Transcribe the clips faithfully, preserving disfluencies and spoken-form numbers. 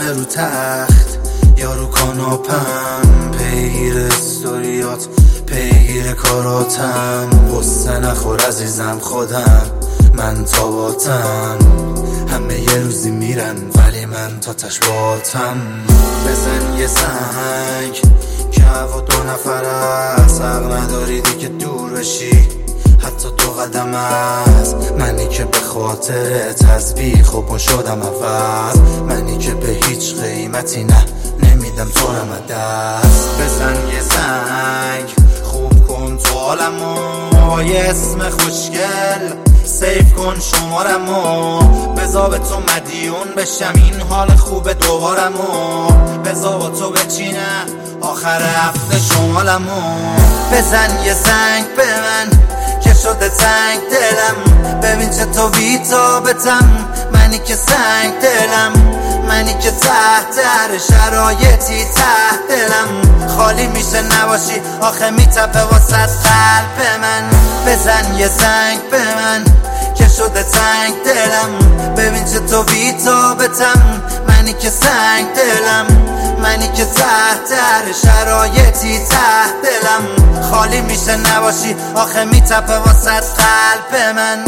رو تخت یا رو کاناپم، پیگیر استوریات پیگیر کاراتم. غصه نخور عزیزم خودم من تاباتم، همه یه روزی میرن ولی من تا تشباتم. بزن یه سنگ که هوا دو نفر است، حق نداری دیگه دور بشی حتی دو قدم است. منی که به خاطر تسبیح خوب شدم عوض، منی که به هیچ قیمتی نه نمیدم تو رم دست. بزن یه زنگ خوب کن تو عالمو، یه اسم خوشگل سیف کن شمارمو، بزا به تو مدیون بشم این حال خوب دوبارمو، بزا با تو بچینم آخر هفته شمالمو. بزن یه زنگ به من که شده تنگ دلم، ببین چه تو بی‌تابتم، منی که سنگ دلم، منی که تحت هر شرایطی تحت دلم خالی میشه نباشی آخه میتپه واسه قلب من. بزن یه زنگ به من که شده تنگ دلم، ببین چه تو بی‌تابتم، منی که سنگ دلم، منی که تحت هر شرایطی تحت دلم خالی میشه نباشی آخه میتپه واسه قلب من.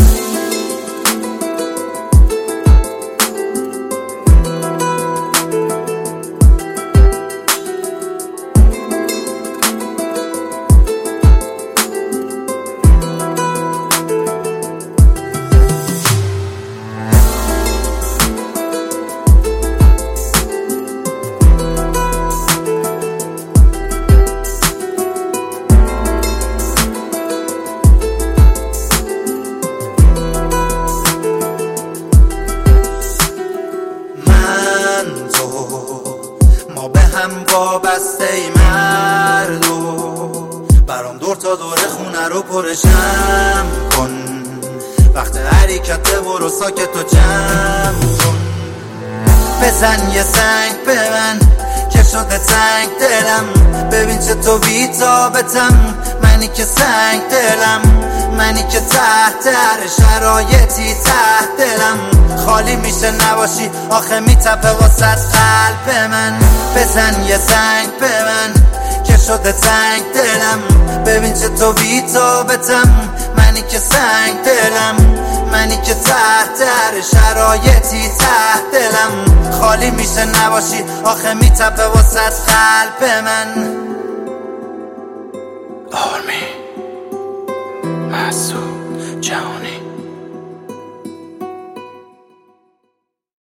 ما به هم وابسته ای مردو، برام دور تا دور خونه رو پرشم کن، وقت حرکت برو ساکت و جمع کن. بزن یه سنگ به من که شده تنگ دلم، ببین چه تو بی‌تابتم، منی که سنگ دلم، منی که تحت هر شرایطی تحت دلم خالی میشه نباشی آخه میتپه واسه قلب من. بزن یه زنگ به من که شده تنگ دلم، ببین چه تو بی‌تابتم، منی که سنگ دلم، منی که تحت هر شرایطی تحت دلم خالی میشه نباشی آخه میتپه واسه قلب من. آرمی مسعود جهانی